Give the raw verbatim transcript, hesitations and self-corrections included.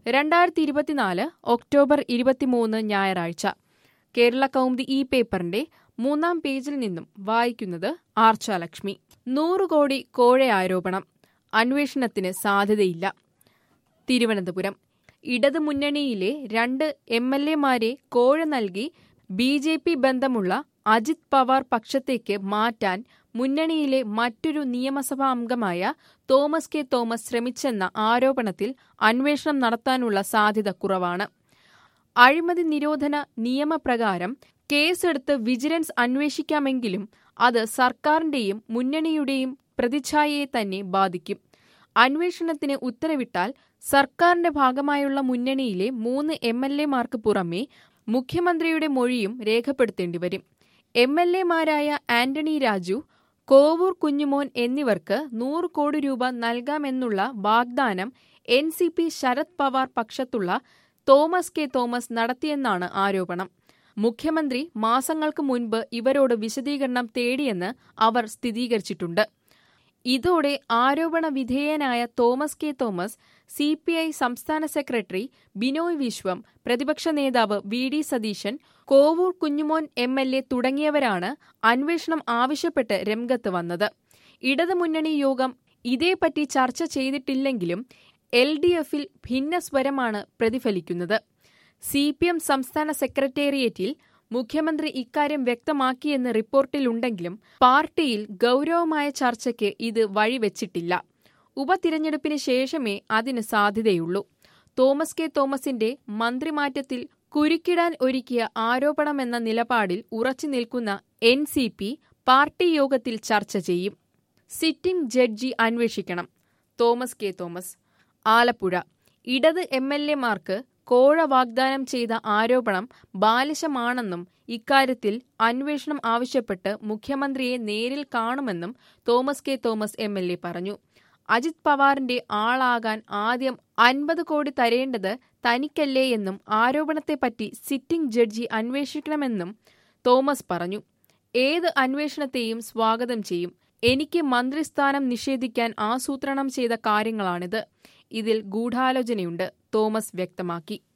രണ്ടായിരത്തി ഇരുപത്തിനാല് ഒക്ടോബർ ഇരുപത്തിമൂന്ന് ഞായറാഴ്ച കേരള കൗമുദി ഈ പേപ്പറിന്റെ മൂന്നാം പേജിൽ നിന്നും വായിക്കുന്നത് ആർച്ചാലക്ഷ്മി. നൂറ് കോടി കോഴ ആരോപണം, അന്വേഷണത്തിന് സാധ്യതയില്ല. തിരുവനന്തപുരം. ഇടതു മുന്നണിയിലെ രണ്ട് എം എൽ എമാരെ കോഴ നൽകി ബി ജെ പി ബന്ധമുള്ള അജിത് പവാർ പക്ഷത്തേക്ക് മാറ്റാൻ മുന്നണിയിലെ മറ്റൊരു നിയമസഭാ അംഗമായ തോമസ് കെ തോമസ് ശ്രമിച്ചെന്ന ആരോപണത്തിൽ അന്വേഷണം നടത്താനുള്ള സാധ്യത കുറവാണ്. അഴിമതി നിരോധന നിയമപ്രകാരം കേസെടുത്ത് വിജിലൻസ് അന്വേഷിക്കാമെങ്കിലും അത് സർക്കാരിന്റെയും മുന്നണിയുടെയും പ്രതിച്ഛായയെ തന്നെ ബാധിക്കും. അന്വേഷണത്തിന് ഉത്തരവിട്ടാൽ സർക്കാരിന്റെ ഭാഗമായുള്ള മുന്നണിയിലെ മൂന്ന് എം എൽ എമാർക്ക് പുറമെ മുഖ്യമന്ത്രിയുടെ മൊഴിയും രേഖപ്പെടുത്തേണ്ടിവരും. എം എൽ എമാരായ ആന്റണി രാജു, കോവൂർ കുഞ്ഞുമോൻ എന്നിവർക്ക് നൂറ് കോടി രൂപ നൽകാമെന്നുള്ള വാഗ്ദാനം N C P Sharad Pawar പക്ഷത്തുള്ള തോമസ് കെ തോമസ് നടത്തിയെന്നാണ് ആരോപണം. മുഖ്യമന്ത്രി മാസങ്ങൾക്ക് മുൻപ് ഇവരോട് വിശദീകരണം തേടിയെന്ന് അവർ സ്ഥിരീകരിച്ചിട്ടുണ്ട്. ഇതോടെ ആരോപണ വിധേയനായ Thomas K Thomas, C P I സംസ്ഥാന സെക്രട്ടറി ബിനോയ് വിശ്വം, പ്രതിപക്ഷ നേതാവ് V D Satheesan, Kovoor Kunjumon M L A തുടങ്ങിയവരാണ് അന്വേഷണം ആവശ്യപ്പെട്ട് രംഗത്ത് വന്നത്. ഇടതുമുന്നണി യോഗം ഇതേപ്പറ്റി ചർച്ച ചെയ്തിട്ടില്ലെങ്കിലും എൽ ഡി എഫിൽ ഭിന്നസ്വരമാണ് പ്രതിഫലിക്കുന്നത്. സി പി എം സംസ്ഥാന സെക്രട്ടേറിയറ്റിൽ മുഖ്യമന്ത്രി ഇക്കാര്യം വ്യക്തമാക്കിയെന്ന് റിപ്പോർട്ടിലുണ്ടെങ്കിലും പാർട്ടിയിൽ ഗൗരവമായ ചർച്ചയ്ക്ക് ഇത് വഴിവെച്ചിട്ടില്ല. ഉപതിരഞ്ഞെടുപ്പിന് ശേഷമേ അതിന് സാധ്യതയുള്ളൂ. തോമസ് കെ തോമസിന്റെ മന്ത്രിമാറ്റത്തിൽ കുരുക്കിടാൻ ഒരുക്കിയ ആരോപണമെന്ന നിലപാടിൽ ഉറച്ചു നിൽക്കുന്ന എൻ സി പി പാർട്ടി യോഗത്തിൽ ചർച്ച ചെയ്യും. സിറ്റിംഗ് ജഡ്ജി അന്വേഷിക്കണം. തോമസ് കെ തോമസ്. ആലപ്പുഴ. ഇടത് എം എൽ എമാർക്ക് കോഴ വാഗ്ദാനം ചെയ്ത ആരോപണം ബാലിശമാണെന്നും ഇക്കാര്യത്തിൽ അന്വേഷണം ആവശ്യപ്പെട്ട് മുഖ്യമന്ത്രിയെ നേരിൽ കാണുമെന്നും Thomas K Thomas M L A പറഞ്ഞു. അജിത് പവാറിന്റെ ആളാകാൻ ആദ്യം അൻപത് കോടി തരേണ്ടത് തനിക്കല്ലേയെന്നും ആരോപണത്തെപ്പറ്റി സിറ്റിംഗ് ജഡ്ജി അന്വേഷിക്കണമെന്നും തോമസ് പറഞ്ഞു. ഏത് അന്വേഷണത്തെയും സ്വാഗതം ചെയ്യും. എനിക്ക് മന്ത്രിസ്ഥാനം നിഷേധിക്കാൻ ആസൂത്രണം ചെയ്ത കാര്യങ്ങളാണിത്. ഇതിൽ ഗൂഢാലോചനയുണ്ട്, തോമസ് വ്യക്തമാക്കി.